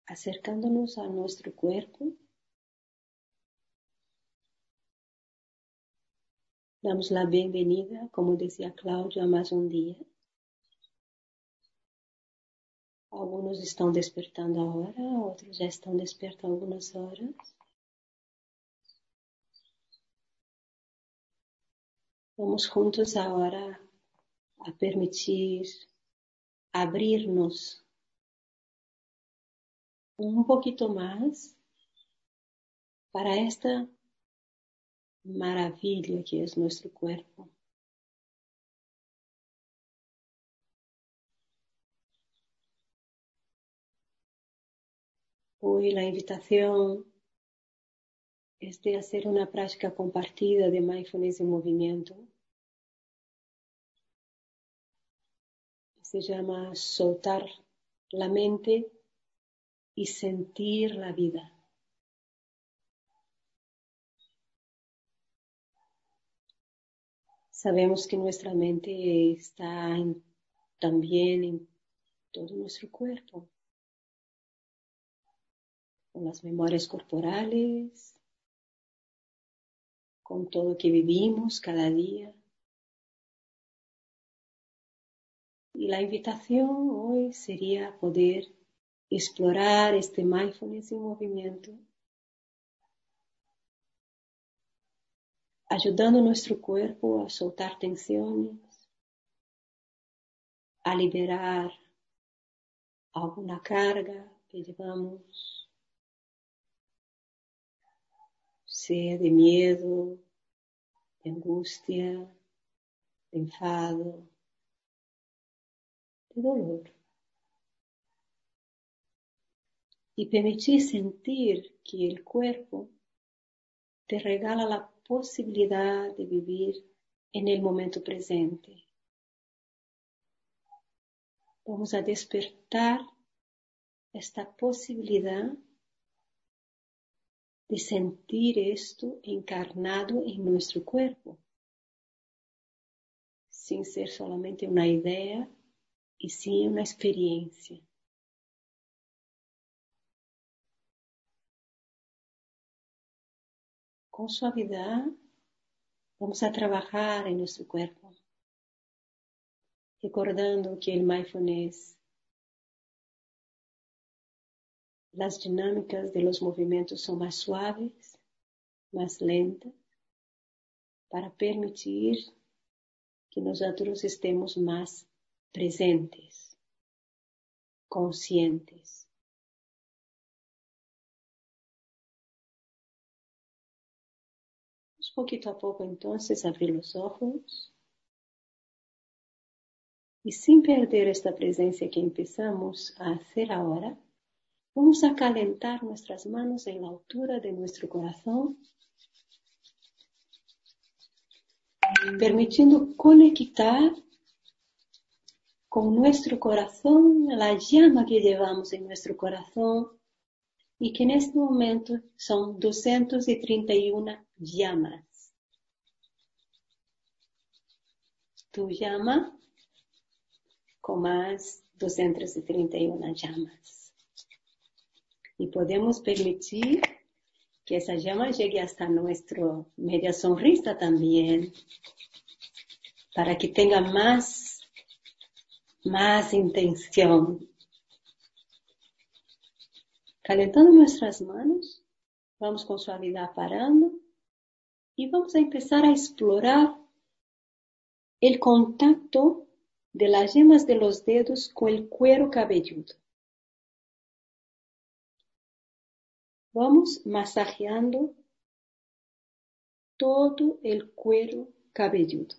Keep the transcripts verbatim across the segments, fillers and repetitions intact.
acercándonos a nuestro cuerpo. Damos la bienvenida, como decía Claudio, a más un día. Algunos están despertando ahora, otros ya están despiertos algunas horas. Vamos juntos ahora a permitir abrirnos un poquito más para esta maravilla que es nuestro cuerpo. Hoy la invitación es de hacer una práctica compartida de mindfulness en movimiento. Se llama soltar la mente y sentir la vida. Sabemos que nuestra mente está en, también en todo nuestro cuerpo, con las memorias corporales, con todo lo que vivimos cada día. Y la invitación hoy sería poder explorar este mindfulness en movimiento, ayudando a nuestro cuerpo a soltar tensiones, a liberar alguna carga que llevamos, sea de miedo, de angustia, de enfado, de dolor. Y permitir sentir que el cuerpo te regala la posibilidad de vivir en el momento presente. Vamos a despertar esta posibilidad de sentir esto encarnado en nuestro cuerpo, sin ser solamente una idea y sí una experiencia. Con suavidad vamos a trabajar en nuestro cuerpo, recordando que el mindfulness, las dinámicas de los movimientos son más suaves, más lentas, para permitir que nosotros estemos más presentes, conscientes. Vamos poquito a poco entonces abrir los ojos y sin perder esta presencia que empezamos a hacer ahora, vamos a calentar nuestras manos en la altura de nuestro corazón, permitiendo conectar con nuestro corazón, la llama que llevamos en nuestro corazón y que en este momento son doscientas treinta y una llamas. Tu llama con más doscientas treinta y una llamas. Y podemos permitir que esa llama llegue hasta nuestra media sonrisa también, para que tenga más, más intención. Calentando nuestras manos, vamos con suavidad parando y vamos a empezar a explorar el contacto de las yemas de los dedos con el cuero cabelludo. Vamos masajeando todo el cuero cabelludo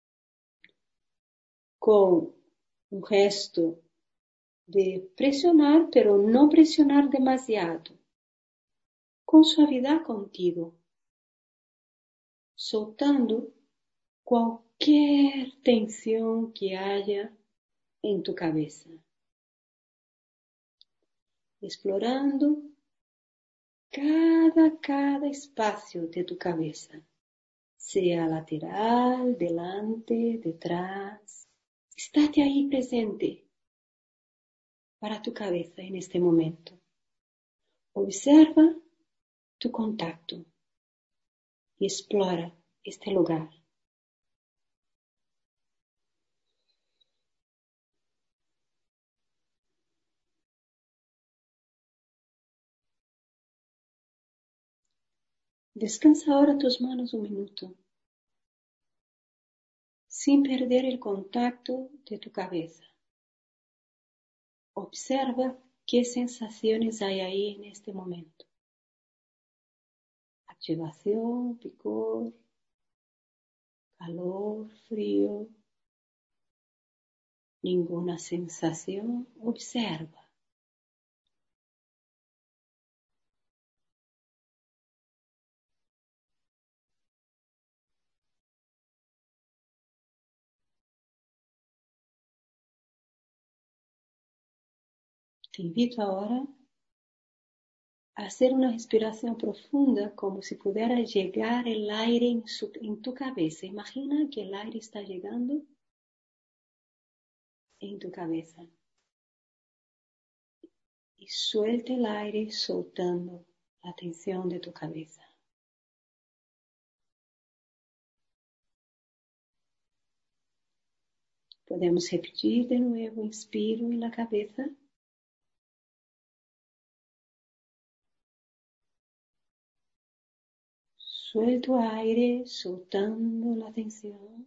con un gesto de presionar, pero no presionar demasiado, con suavidad contigo, soltando cualquier tensión que haya en tu cabeza, explorando cada, cada espacio de tu cabeza, sea lateral, delante, detrás. Estate ahí presente para tu cabeza en este momento. Observa tu contacto y explora este lugar. Descansa ahora tus manos un minuto, sin perder el contacto de tu cabeza. Observa qué sensaciones hay ahí en este momento. Activación, picor, calor, frío. Ninguna sensación. Observa. Te invito ahora a hacer una respiración profunda como si pudiera llegar el aire en, su, en tu cabeza. Imagina que el aire está llegando en tu cabeza. Y suelta el aire soltando la tensión de tu cabeza. Podemos repetir de nuevo, inspiro en la cabeza. Suelto aire, soltando la tensión.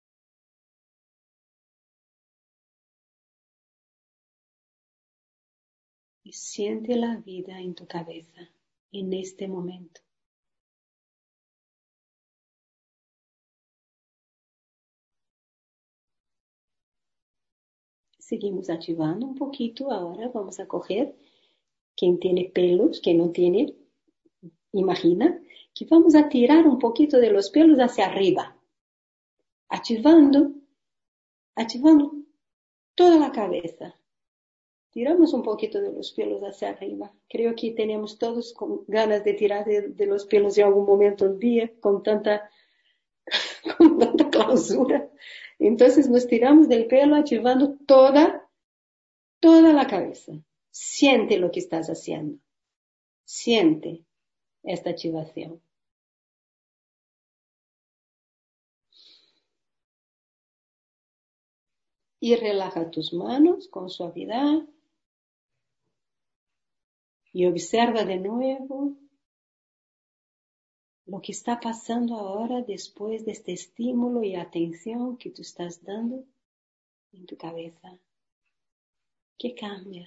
Y siente la vida en tu cabeza en este momento. Seguimos activando un poquito. Ahora vamos a coger quien tiene pelos, quien no tiene. Imagina que vamos a tirar un poquito de los pelos hacia arriba. Activando, activando toda la cabeza. Tiramos un poquito de los pelos hacia arriba. Creo que tenemos todos con ganas de tirar de, de los pelos en algún momento del día, con tanta, con tanta clausura. Entonces nos tiramos del pelo activando toda, toda la cabeza. Siente lo que estás haciendo. Siente esta activación. Y relaja tus manos con suavidad. Y observa de nuevo lo que está pasando ahora después de este estímulo y atención que tú estás dando en tu cabeza. ¿Qué cambia?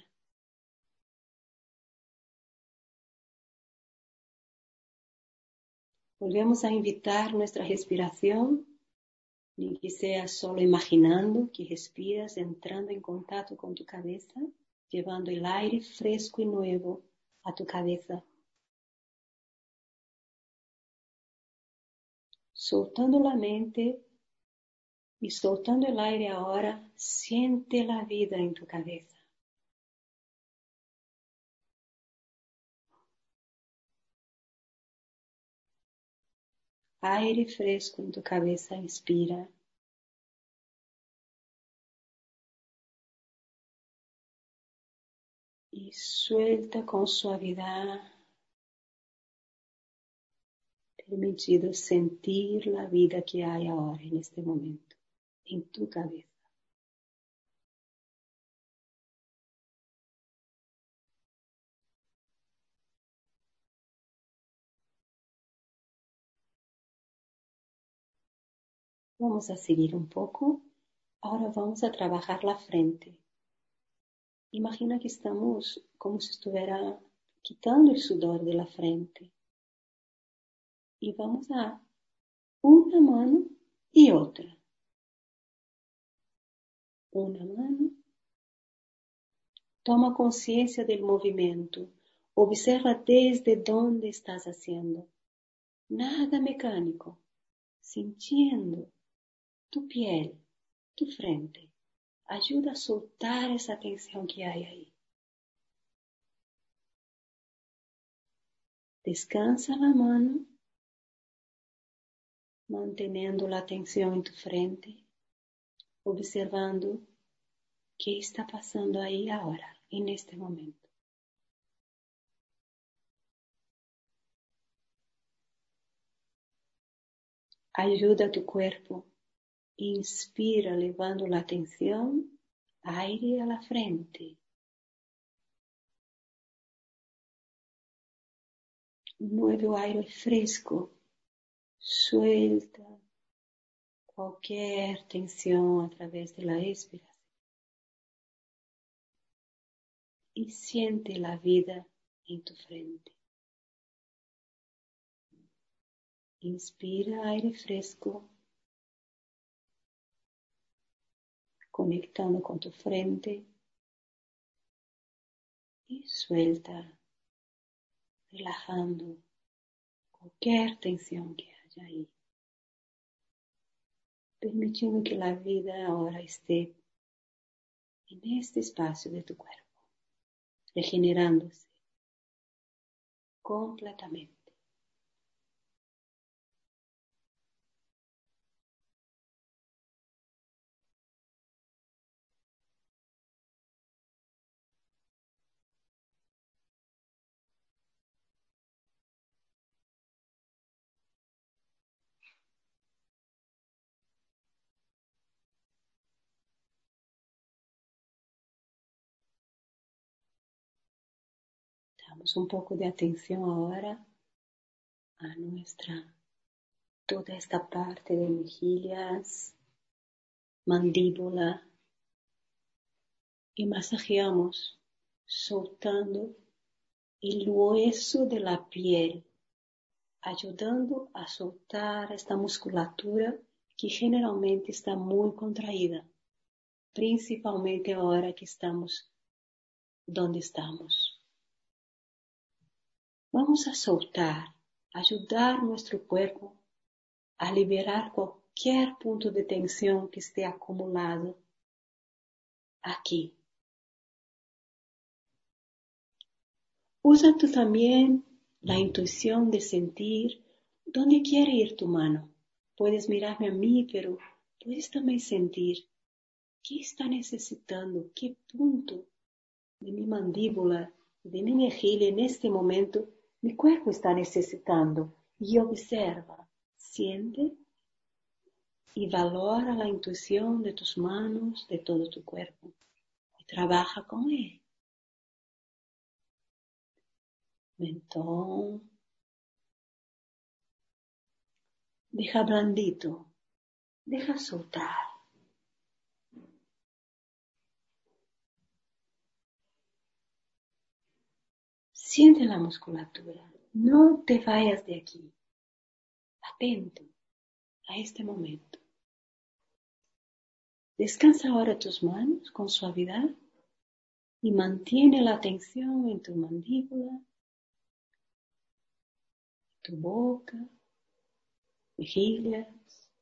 Volvemos a invitar nuestra respiración, ni que sea solo imaginando que respiras, entrando en contacto con tu cabeza, llevando el aire fresco y nuevo a tu cabeza. Soltando la mente y soltando el aire ahora, siente la vida en tu cabeza. Aire fresco en tu cabeza, inspira. Y suelta con suavidad, permitido sentir la vida que hay ahora en este momento, en tu cabeza. Vamos a seguir un poco. Ahora vamos a trabajar la frente. Imagina que estamos como si estuviera quitando el sudor de la frente. Y vamos a una mano y otra. Una mano. Toma conciencia del movimiento. Observa desde dónde estás haciendo. Nada mecánico. Sintiendo tu piel, tu frente. Ayuda a soltar esa tensión que hay ahí. Descansa la mano, manteniendo la tensión en tu frente, observando qué está pasando ahí ahora, en este momento. Ayuda a tu cuerpo. Inspira elevando la atención, aire a la frente. Un nuevo aire fresco. Suelta cualquier tensión a través de la expiración. Y siente la vida en tu frente. Inspira aire fresco, conectando con tu frente. Y suelta, relajando cualquier tensión que haya ahí. Permitiendo que la vida ahora esté en este espacio de tu cuerpo, regenerándose completamente. Damos un poco de atención ahora a nuestra, toda esta parte de mejillas, mandíbula, y masajeamos soltando el hueso de la piel, ayudando a soltar esta musculatura que generalmente está muy contraída, principalmente ahora que estamos donde estamos. Vamos a soltar, ayudar nuestro cuerpo a liberar cualquier punto de tensión que esté acumulado aquí. Usa tú también la intuición de sentir dónde quiere ir tu mano. Puedes mirarme a mí, pero puedes también sentir qué está necesitando, qué punto de mi mandíbula, de mi mejilla en este momento mi cuerpo está necesitando. Y observa, siente y valora la intuición de tus manos, de todo tu cuerpo. Y trabaja con él. Mentón. Deja blandito. Deja soltar. Siente la musculatura. No te vayas de aquí. Atento a este momento. Descansa ahora tus manos con suavidad y mantiene la atención en tu mandíbula, tu boca, mejillas.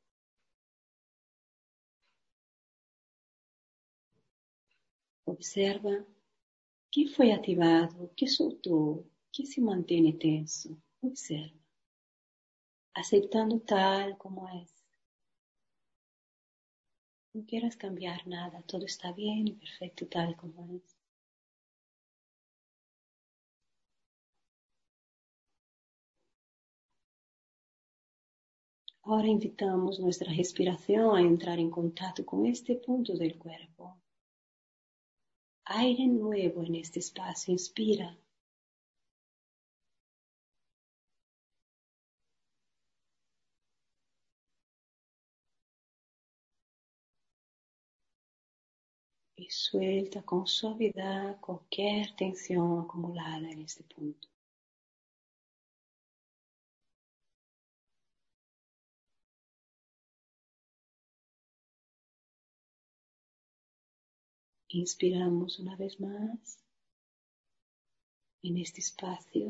Observa qué fue activado, qué soltó, qué se mantiene tenso. Observa, aceptando tal como es. No quieras cambiar nada, todo está bien y perfecto tal como es. Ahora invitamos nuestra respiración a entrar en contacto con este punto del cuerpo. Aire nuevo en este espacio, inspira. Y suelta con suavidad cualquier tensión acumulada en este punto. Inspiramos una vez más en este espacio.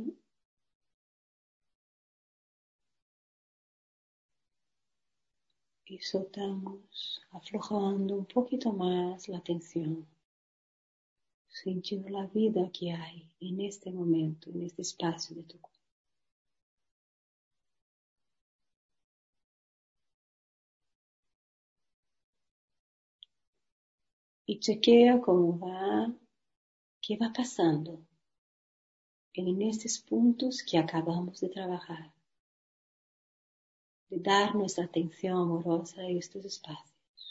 Y soltamos, aflojando un poquito más la tensión, sintiendo la vida que hay en este momento, en este espacio de tu cuerpo. Y chequea cómo va, qué va pasando en estos puntos que acabamos de trabajar. de dar nuestra atención amorosa a estos espacios.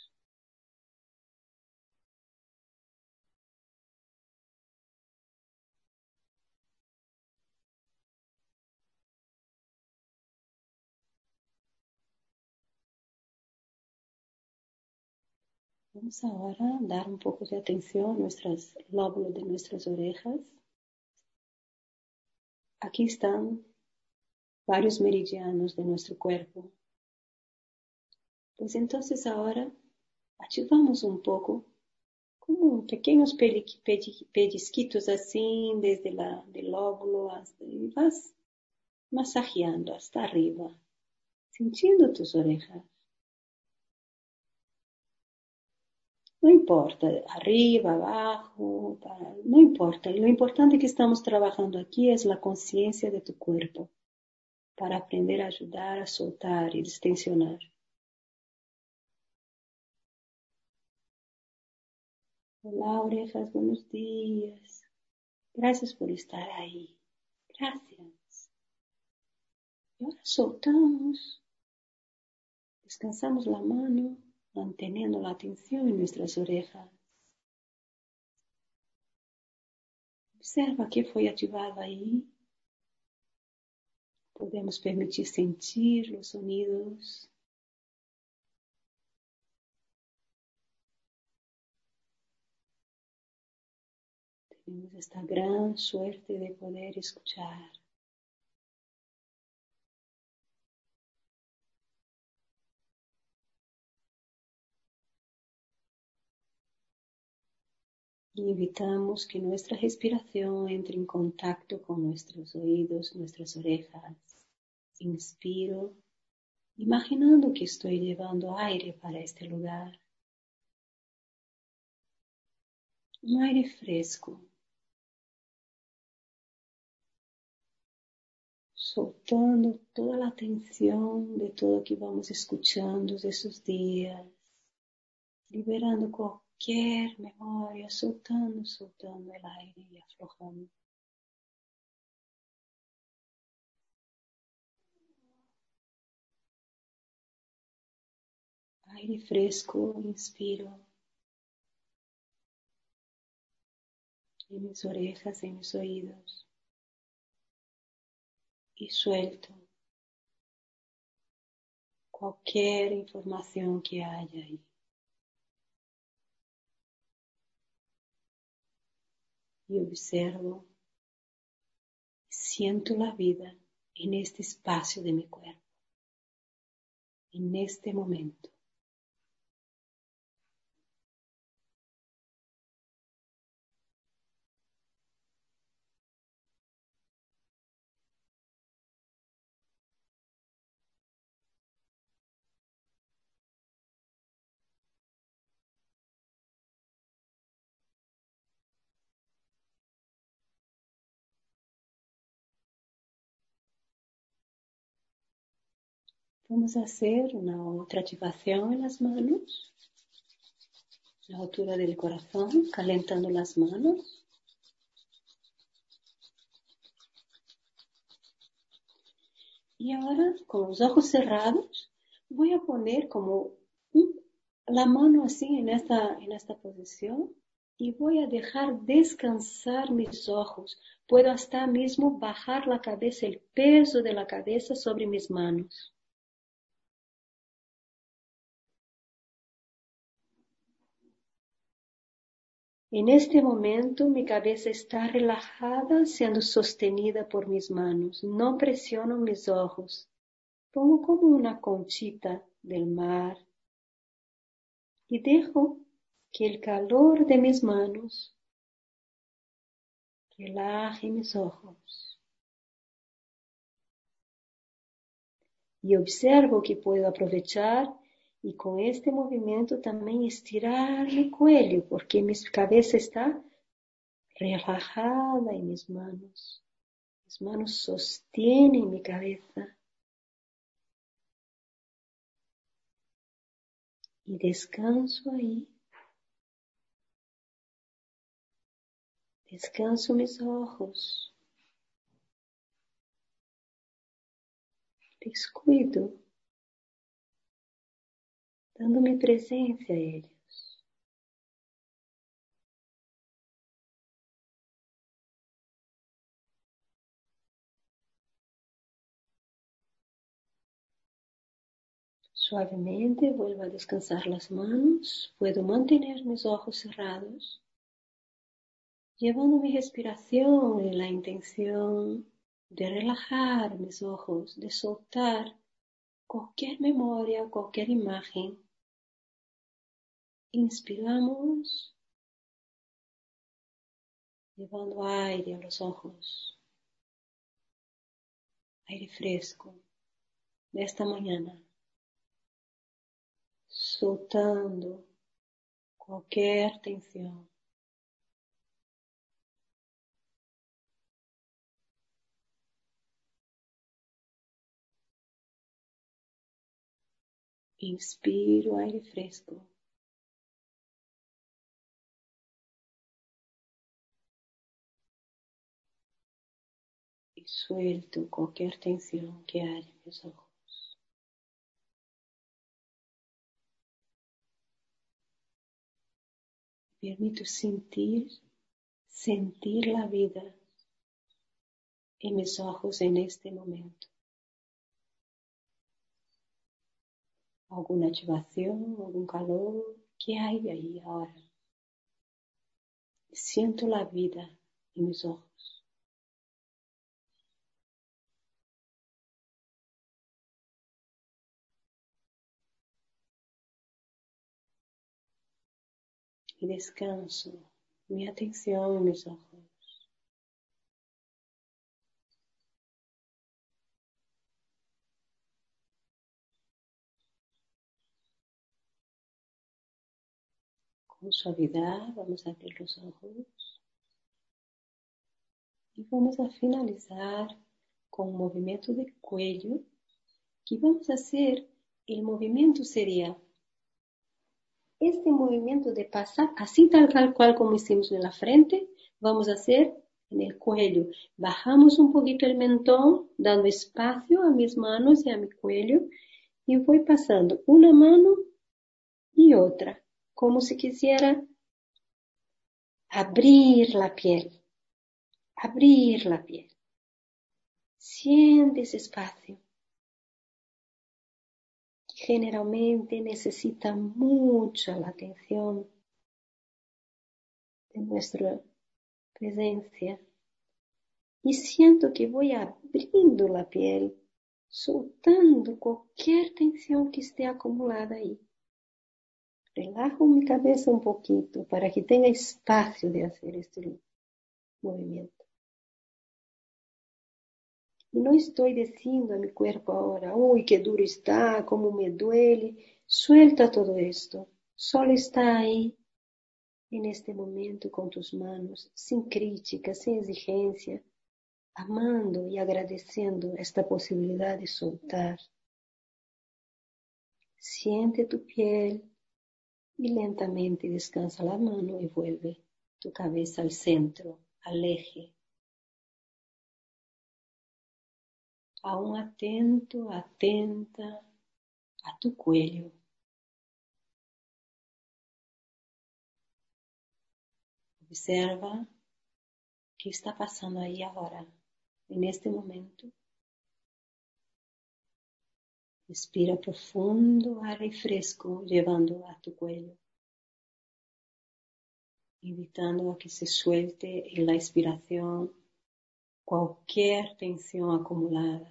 Vamos ahora a dar un poco de atención a nuestros lóbulos de nuestras orejas. Aquí están varios meridianos de nuestro cuerpo. Pues entonces ahora activamos un poco, como pequeños pellizquitos así, desde la, el lóbulo hasta, y vas masajeando hasta arriba, sintiendo tus orejas. No importa, arriba, abajo, para, no importa. Lo importante que estamos trabajando aquí es la conciencia de tu cuerpo, para aprender a ayudar a soltar y distensionar. Hola, orejas, buenos días. Gracias por estar ahí. Gracias. Y ahora soltamos. Descansamos la mano, manteniendo la atención en nuestras orejas. Observa qué fue activado ahí. Podemos permitir sentir los sonidos. Tenemos esta gran suerte de poder escuchar. Y evitamos que nuestra respiración entre en contacto con nuestros oídos, nuestras orejas. Inspiro, imaginando que estoy llevando aire para este lugar. Un aire fresco. Soltando toda la tensión de todo que vamos escuchando de esos días. Liberando cualquier memoria, soltando, soltando el aire y aflojando. Aire fresco, inspiro. En mis orejas, en mis oídos. Y suelto cualquier información que haya ahí. Y observo, siento la vida en este espacio de mi cuerpo, en este momento. Vamos a hacer una otra activación en las manos, a la altura del corazón, calentando las manos. Y ahora, con los ojos cerrados, voy a poner como un, la mano así en esta, en esta posición y voy a dejar descansar mis ojos. Puedo hasta mismo bajar la cabeza, el peso de la cabeza sobre mis manos. En este momento mi cabeza está relajada, siendo sostenida por mis manos. No presiono mis ojos. Pongo como una conchita del mar y dejo que el calor de mis manos relaje mis ojos. Y observo que puedo aprovechar y con este movimiento también estirar mi cuello, porque mi cabeza está relajada en mis manos. Mis manos sostienen mi cabeza. Y descanso ahí. Descanso mis ojos. Descuido dándome presencia a ellos. Suavemente vuelvo a descansar las manos. Puedo mantener mis ojos cerrados, llevando mi respiración en la intención de relajar mis ojos, de soltar cualquier memoria, cualquier imagen. Inspiramos, llevando aire a los ojos, aire fresco de esta mañana, soltando cualquier tensión. Inspiro aire fresco. Y suelto cualquier tensión que haya en mis ojos. Permito sentir, sentir la vida en mis ojos en este momento. Alguna activación, algún calor, ¿qué hay ahí ahora? Siento la vida en mis ojos. Y descanso mi atención en mis ojos. Con suavidad vamos a abrir los ojos y vamos a finalizar con un movimiento de cuello que vamos a hacer. El movimiento sería este movimiento de pasar así tal, tal cual como hicimos en la frente, vamos a hacer en el cuello. Bajamos un poquito el mentón, dando espacio a mis manos y a mi cuello, y voy pasando una mano y otra, como si quisiera abrir la piel, abrir la piel. Siente ese espacio que generalmente necesita mucha la atención de nuestra presencia. Y siento que voy abriendo la piel, soltando cualquier tensión que esté acumulada ahí. Relajo mi cabeza un poquito para que tenga espacio de hacer este movimiento. Y no estoy diciendo a mi cuerpo ahora, uy, qué duro está, cómo me duele. Suelta todo esto. Solo está ahí en este momento con tus manos, sin crítica, sin exigencia, amando y agradeciendo esta posibilidad de soltar. Siente tu piel y lentamente descansa la mano y vuelve tu cabeza al centro, al eje. Aún atento, atenta a tu cuello. Observa qué está pasando ahí ahora, en este momento. Respira profundo, aire fresco, llevando a tu cuello, invitando a que se suelte en la expiración cualquier tensión acumulada.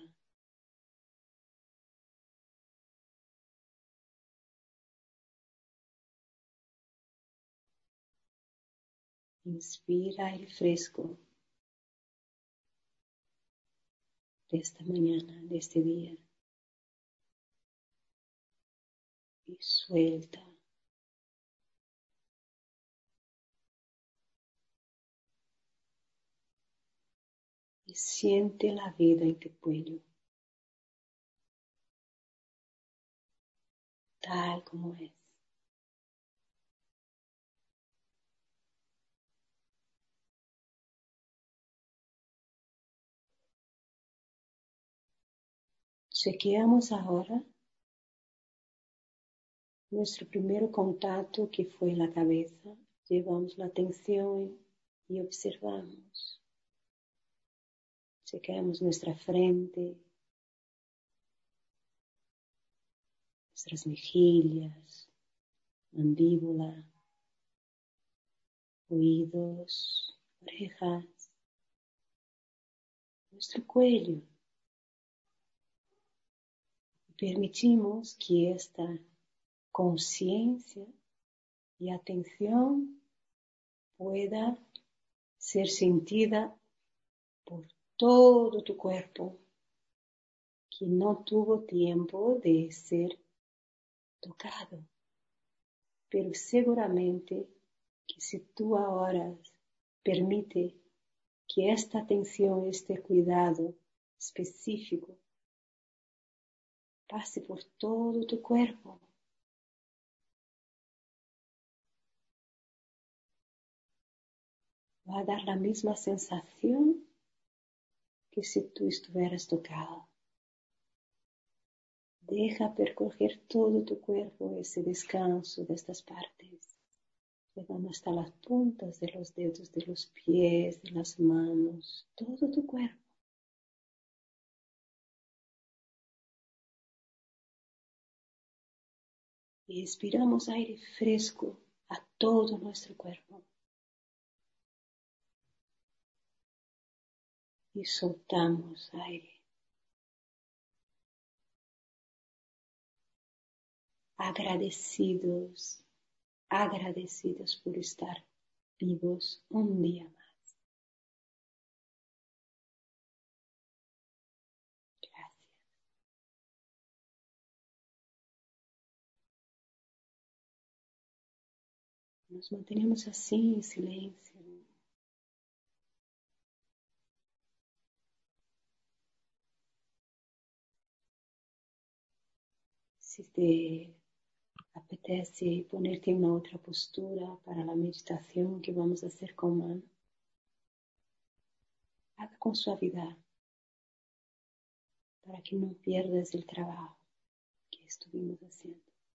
Inspira aire fresco de esta mañana, de este día, y suelta. Y siente la vida en tu cuello, tal como es. Chequeamos ahora nuestro primer contacto, que fue la cabeza, llevamos la atención y observamos. Checamos nuestra frente, nuestras mejillas, mandíbula, oídos, orejas, nuestro cuello. Permitimos que esta conciencia y atención pueda ser sentida por todo tu cuerpo, que no tuvo tiempo de ser tocado. Pero seguramente que si tú ahora permite que esta atención, este cuidado específico pase por todo tu cuerpo, va a dar la misma sensación que si tú estuvieras tocado. Deja percorrer todo tu cuerpo ese descanso de estas partes, llegando hasta las puntas de los dedos de los pies, de las manos, todo tu cuerpo. Y expiramos aire fresco a todo nuestro cuerpo. Y soltamos aire. Agradecidos, agradecidos por estar vivos un día más. Gracias. Nos mantenemos así en silencio. Si te apetece ponerte en una otra postura para la meditación que vamos a hacer con mano, haga con suavidad para que no pierdas el trabajo que estuvimos haciendo.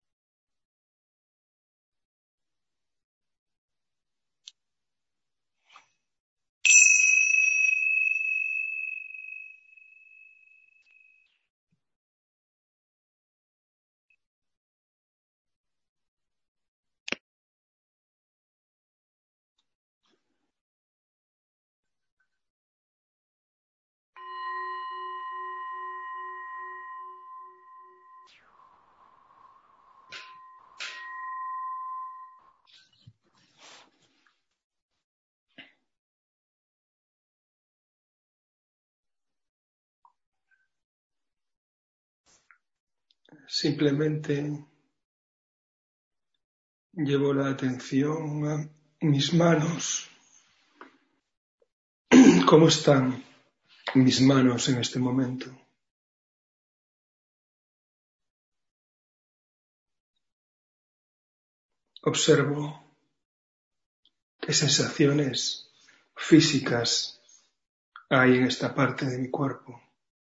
Simplemente llevo la atención a mis manos. ¿Cómo están mis manos en este momento? Observo qué sensaciones físicas hay en esta parte de mi cuerpo.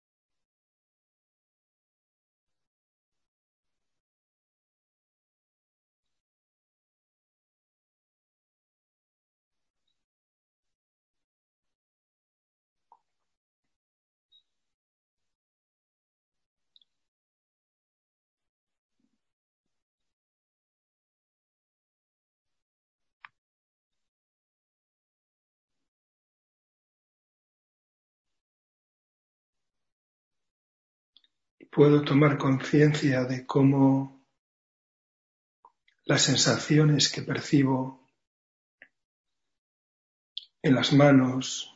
Puedo tomar conciencia de cómo las sensaciones que percibo en las manos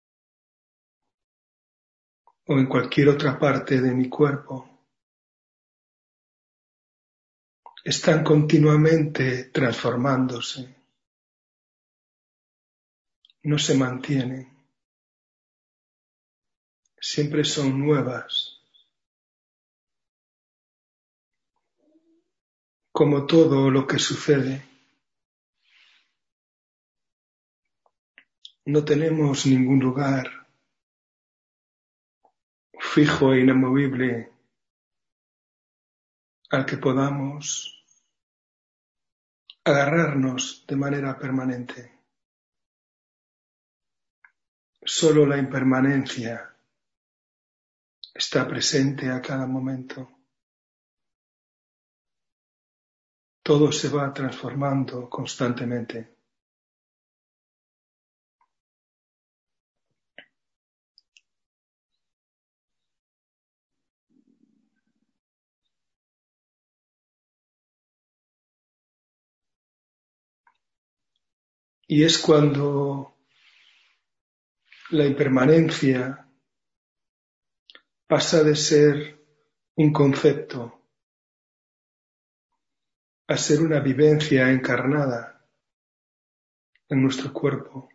o en cualquier otra parte de mi cuerpo están continuamente transformándose, no se mantienen, siempre son nuevas. Como todo lo que sucede, no tenemos ningún lugar fijo e inamovible al que podamos agarrarnos de manera permanente. Solo la impermanencia está presente a cada momento. Todo se va transformando constantemente. Y es cuando la impermanencia pasa de ser un concepto a ser una vivencia encarnada en nuestro cuerpo,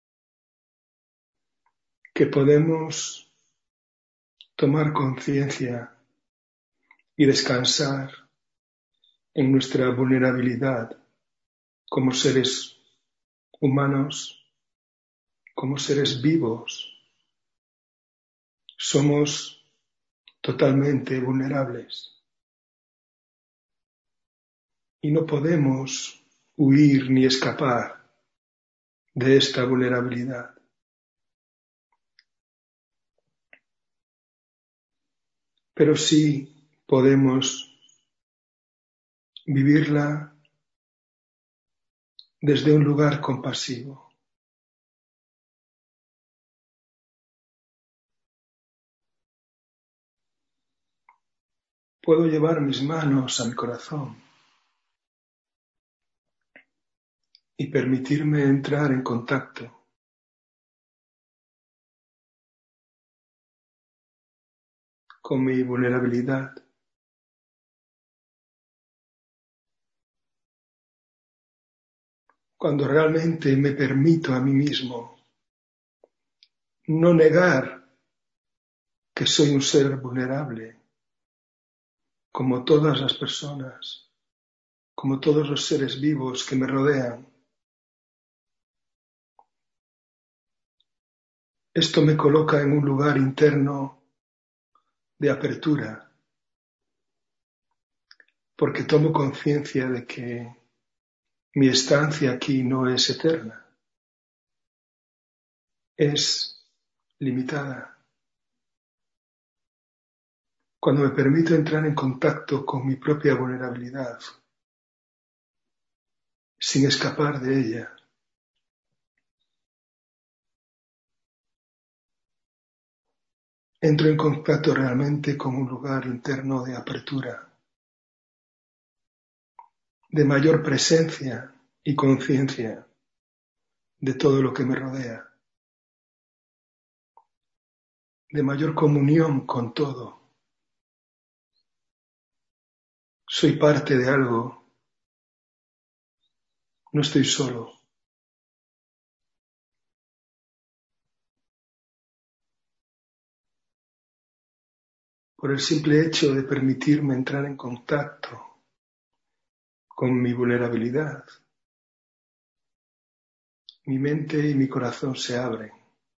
que podemos tomar conciencia y descansar en nuestra vulnerabilidad como seres humanos, como seres vivos. Somos totalmente vulnerables y no podemos huir ni escapar de esta vulnerabilidad. Pero sí podemos vivirla desde un lugar compasivo. Puedo llevar mis manos a mi corazón y permitirme entrar en contacto con mi vulnerabilidad. Cuando realmente me permito a mí mismo no negar que soy un ser vulnerable, como todas las personas, como todos los seres vivos que me rodean. Esto me coloca en un lugar interno de apertura, porque tomo conciencia de que mi estancia aquí no es eterna, es limitada. Cuando me permito entrar en contacto con mi propia vulnerabilidad, sin escapar de ella, entro en contacto realmente con un lugar interno de apertura, de mayor presencia y conciencia de todo lo que me rodea, de mayor comunión con todo. Soy parte de algo, no estoy solo. Por el simple hecho de permitirme entrar en contacto con mi vulnerabilidad, mi mente y mi corazón se abren.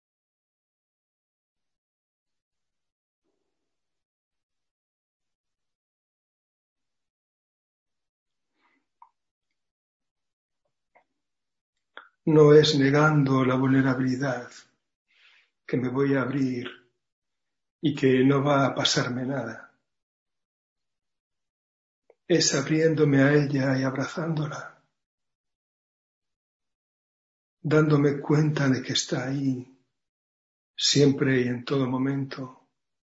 No es negando la vulnerabilidad que me voy a abrir y que no va a pasarme nada. Es abriéndome a ella y abrazándola, dándome cuenta de que está ahí, siempre y en todo momento.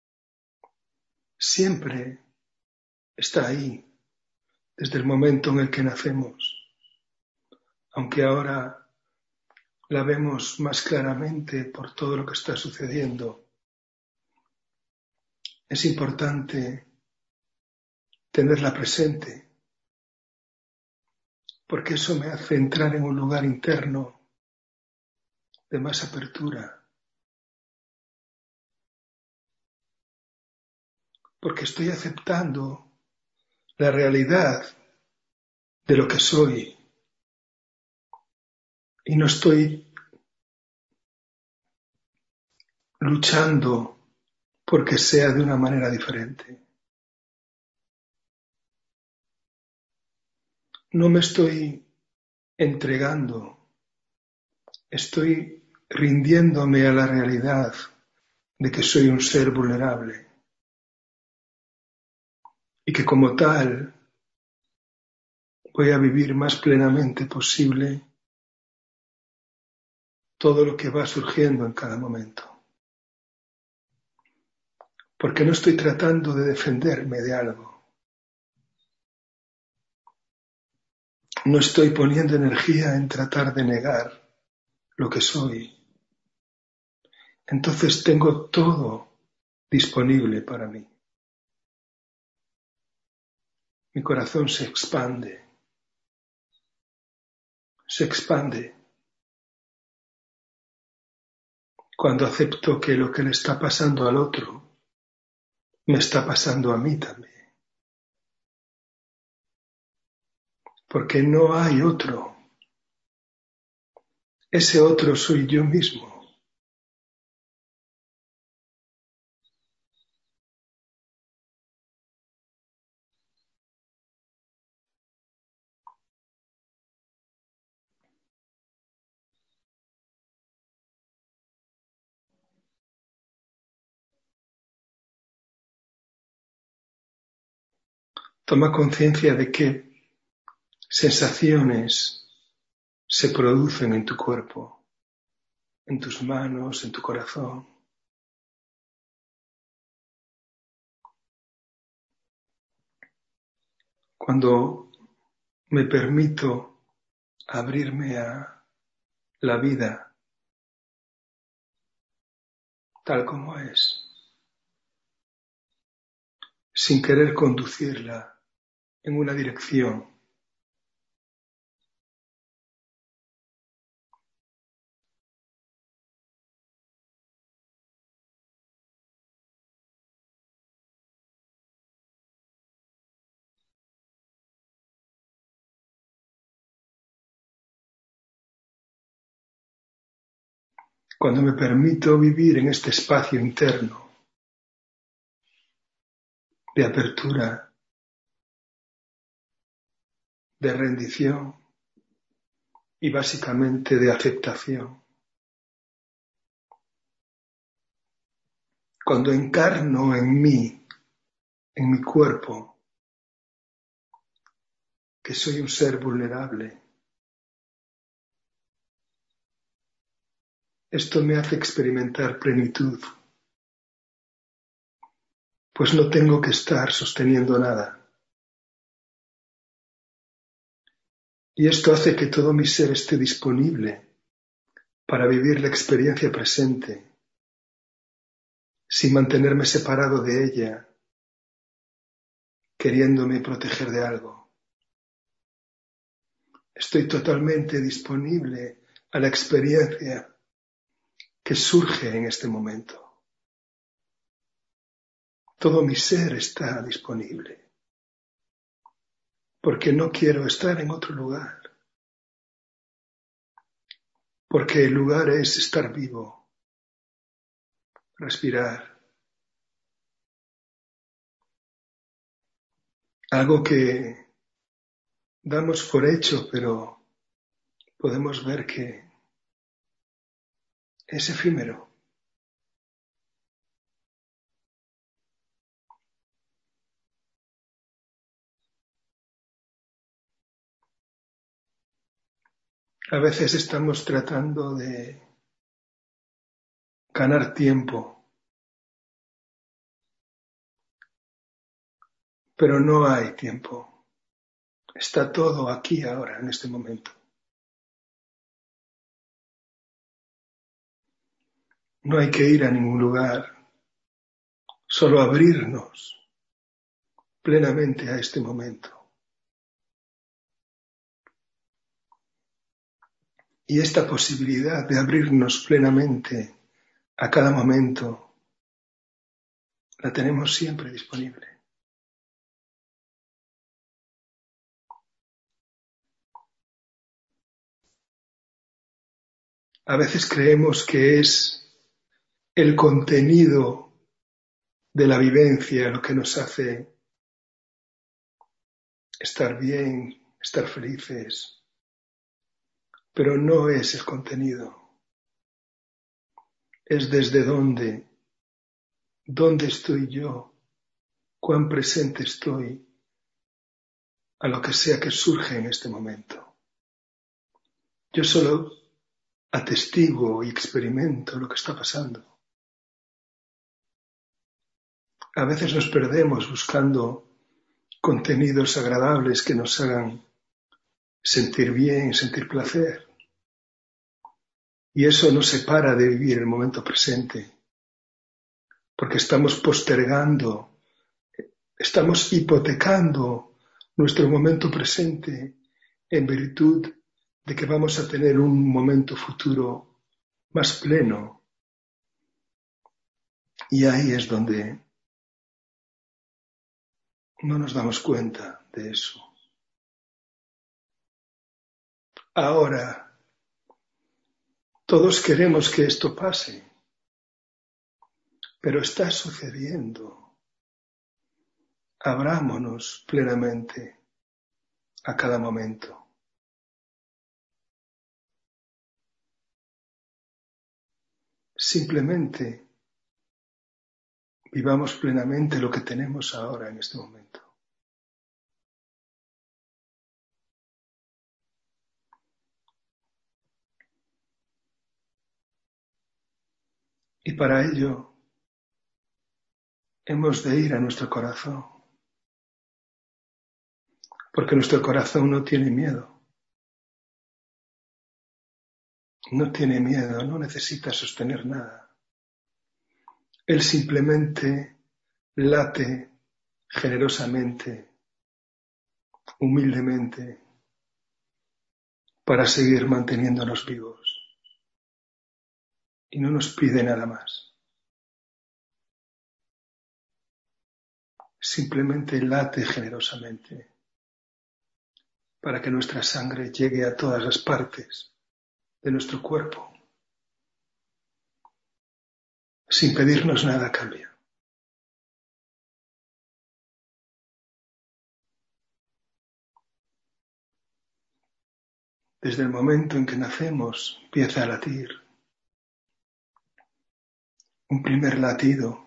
Siempre está ahí, desde el momento en el que nacemos, aunque ahora la vemos más claramente por todo lo que está sucediendo. Es importante tenerla presente, porque eso me hace entrar en un lugar interno de más apertura, porque estoy aceptando la realidad de lo que soy y no estoy luchando porque sea de una manera diferente. No me estoy entregando, estoy rindiéndome a la realidad de que soy un ser vulnerable y que como tal voy a vivir más plenamente posible todo lo que va surgiendo en cada momento. Porque no estoy tratando de defenderme de algo. No estoy poniendo energía en tratar de negar lo que soy. Entonces tengo todo disponible para mí. Mi corazón se expande. Se expande cuando acepto que lo que le está pasando al otro me está pasando a mí también. Porque no hay otro. Ese otro soy yo mismo. Toma conciencia de qué sensaciones se producen en tu cuerpo, en tus manos, en tu corazón. Cuando me permito abrirme a la vida tal como es, sin querer conducirla en una dirección. Cuando me permito vivir en este espacio interno de apertura, de rendición y básicamente de aceptación. Cuando encarno en mí, en mi cuerpo, que soy un ser vulnerable, esto me hace experimentar plenitud, pues no tengo que estar sosteniendo nada. Y esto hace que todo mi ser esté disponible para vivir la experiencia presente, sin mantenerme separado de ella, queriéndome proteger de algo. Estoy totalmente disponible a la experiencia que surge en este momento. Todo mi ser está disponible, porque no quiero estar en otro lugar, porque el lugar es estar vivo, respirar, algo que damos por hecho, pero podemos ver que es efímero. A veces estamos tratando de ganar tiempo, pero no hay tiempo. Está todo aquí ahora, en este momento. No hay que ir a ningún lugar, solo abrirnos plenamente a este momento. Y esta posibilidad de abrirnos plenamente a cada momento la tenemos siempre disponible. A veces creemos que es el contenido de la vivencia lo que nos hace estar bien, estar felices. pero no es el contenido. Es desde dónde, dónde estoy yo, cuán presente estoy a lo que sea que surge en este momento. Yo solo atestiguo y experimento lo que está pasando. A veces nos perdemos buscando contenidos agradables que nos hagan sentir bien, sentir placer. Y eso nos separa de vivir el momento presente, porque estamos postergando, estamos hipotecando nuestro momento presente en virtud de que vamos a tener un momento futuro más pleno. Y ahí es donde no nos damos cuenta de eso. Ahora, todos queremos que esto pase, pero está sucediendo. Abrámonos plenamente a cada momento. Simplemente vivamos plenamente lo que tenemos ahora en este momento. Y para ello hemos de ir a nuestro corazón, porque nuestro corazón no tiene miedo. No tiene miedo, no necesita sostener nada. Él simplemente late generosamente, humildemente, para seguir manteniéndonos vivos. Y no nos pide nada más. Simplemente late generosamente para que nuestra sangre llegue a todas las partes de nuestro cuerpo, sin pedirnos nada a cambio. Desde el momento en que nacemos empieza a latir un primer latido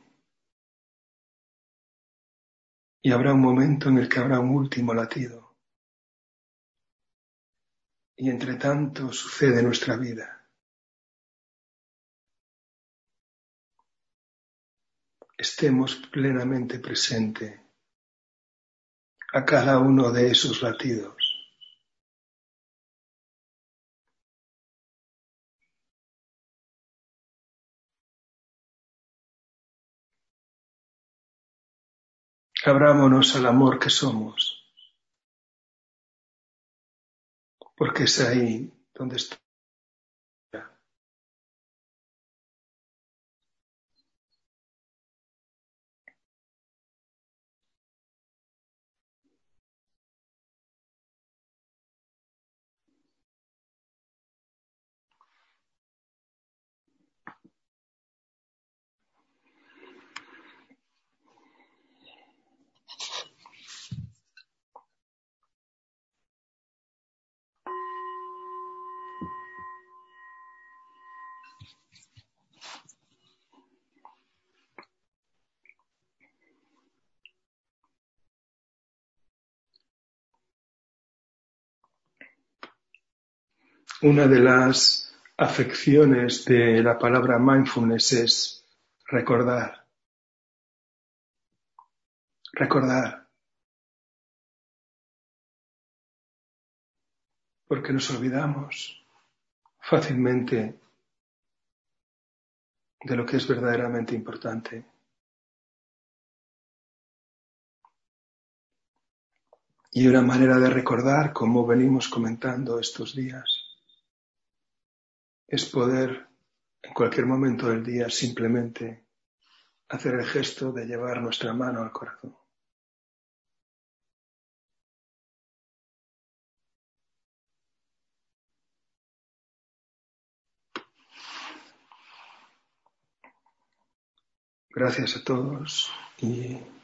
y habrá un momento en el que habrá un último latido. Y entre tanto sucede nuestra vida. Estemos plenamente presentes a cada uno de esos latidos. Abrámonos al amor que somos, porque es ahí donde está. Una de las afecciones de la palabra mindfulness es recordar. Recordar. Porque nos olvidamos fácilmente de lo que es verdaderamente importante. Y una manera de recordar, como venimos comentando estos días, es poder en cualquier momento del día simplemente hacer el gesto de llevar nuestra mano al corazón. Gracias a todos y